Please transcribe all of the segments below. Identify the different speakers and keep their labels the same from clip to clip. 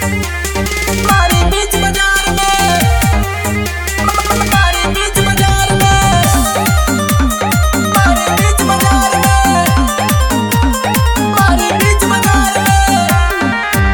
Speaker 1: मारी बीच बाजार में, मारी बीच बाजार में, मारी बीच बाजार में, मारी बीच बाजार में,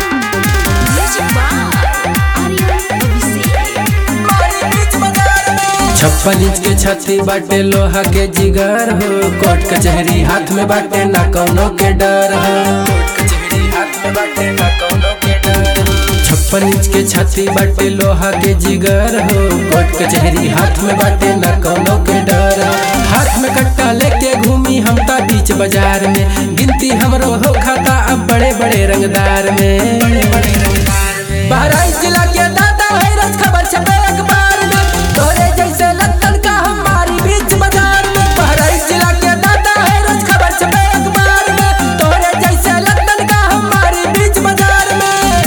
Speaker 1: मारी बीच बाजार में।
Speaker 2: 56 इंच के छाती बाटे लोहा के जिगर हो, कोर्ट कचहरी हाथ में बाटे ना कौनो के डर हो, कोर्ट कचहरी हाथ में बाटे ना कौनो के डर हो। 56 इंच के छाती बाटे लोहा के जिगर हो, कोर्ट कचहरी हाथ में बाटे ना कौनो के डर हो। हाथ में कट्टा लेके घूमी हम ता बीच बाजार में, गिनती हमरो हो खाता अब बड़े बड़े रंगदार में, बड़े बड़े रंगदार में। बहराइच जिला के दादा है रस खबर छपे अखबार में, तोरे जैसे लत्तन का हमारी बीच बाजार में। बहराइच जिला के दादा है रस खबर छपे अखबार में, तोरे जैसे लत्तन का हमारी बीच बाजार में,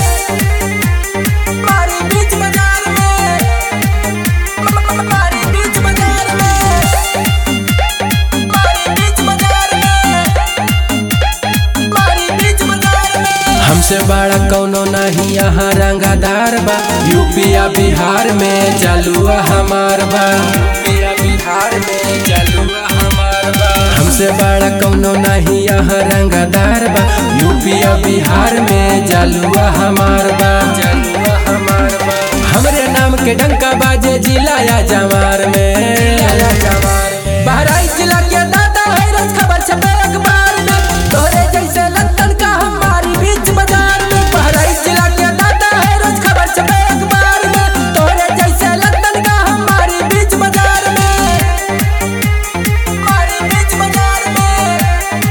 Speaker 1: मारी बीच बाजार में, मारी बीच बाजार में, मारी बीच बाजार में, मारी बीच बाजार में।
Speaker 2: हमसे बड़ा कौनो नहीं यहाँ रंगादार बा, यूपिया बिहार में जलुआ हमार बा, यूपिया बिहार में जलुआ हमार बा। हमसे बड़ा कौनो नहीं यहाँ रंगादार बा, यूपिया बिहार में जलुआ हमार बा, जलुआ हमार बा। हमरे नाम के डंका बाजे जिला या जवार में, या जवार में। बहराइच जिला के दादा है रस खबर छपे अखबार में, तोरे जैसे लत्तन का हमारी बीच बाजार में। बहराइच जिला के दादा है रस खबर छपे अखबार में, तोरे जैसे लत्तन का हमारी बीच बाजार में,
Speaker 1: मारी बीच बाजार में,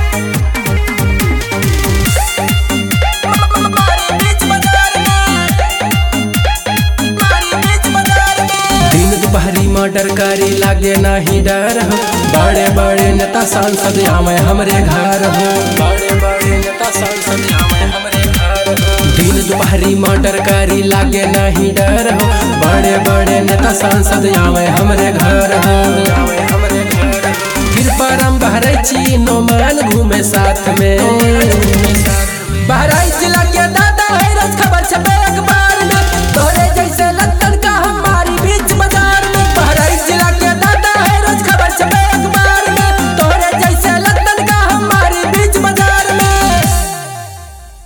Speaker 1: मारी बीच बाजार में, मारी बीच बाजार में।
Speaker 2: दिन दोपहरी मर्डर करी लागे नहीं डर हो, बड़े बड़े नेता सांसद आवे हमरे घर हो, बड़े बड़े नेता सांसद आवे हमरे घर हो। दिन दोपहरी मर्डर करी लागे नहीं डर हो, बड़े बड़े नेता सांसद आवे हमरे घर हो, आवे हमरे घर हो। फिर परम बहरैची नोमान घूमे साथ में,